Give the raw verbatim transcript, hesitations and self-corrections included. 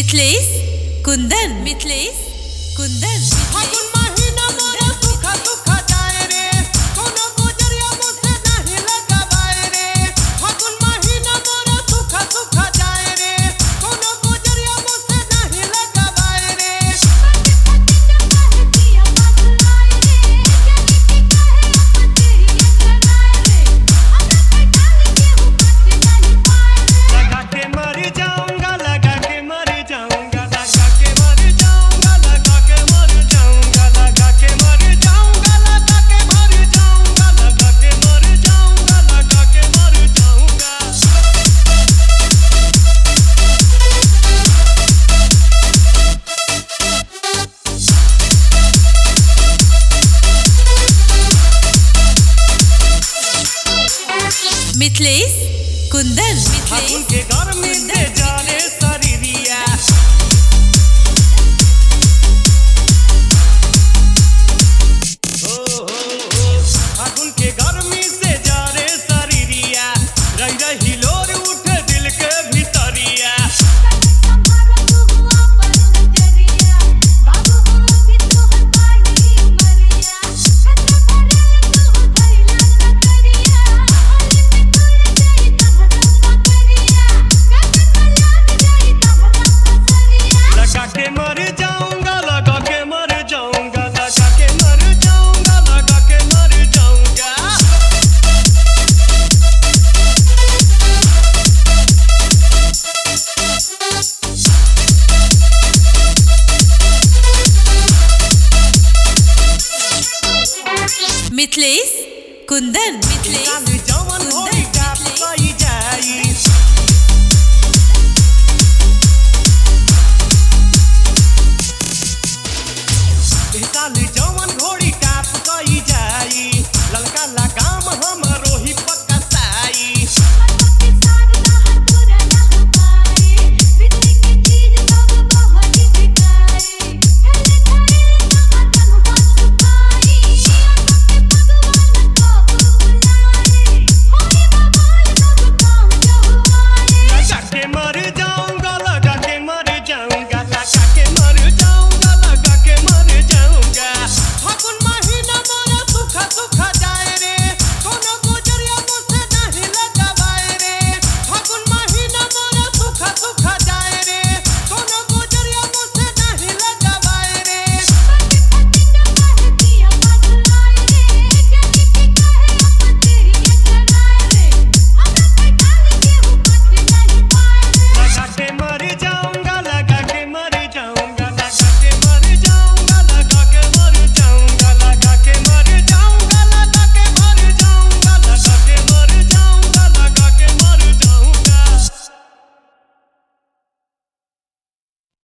मिथिलेश कुंदन मिथिलेश कुंदन फागुन महीना मोरा सुखा सुखा जाए रे कोनो गुजरिया मुझसे नहीं लगावाए रे फागुन महीना मोरा सुखा सुखा जाए रे कोनो गुजरिया मुझसे नहीं लगावाए रे लगा के मर जाऊंगा लगा के मर जाऊंगा लगा के मर जाऊंगा लगा के मर जाऊंगा लगा के मर जाऊंगा लगा के मर जाऊंगा लगा के मर जाऊंगा लगा के मर जाऊंगा मिथिलेश कुंदन फागुन के गर्मी से जाने शरीरिया हो हो हो फागुन के गर्मी से जाने शरीरिया रही रही लोर उठे दिल के भीतरिया लगा के मर जाऊंगा लगा के मर जाऊंगा लगा के मर जाऊंगा लगा के मर जाऊंगा मिथिलेश कुंदन मिथिलेश जवन हो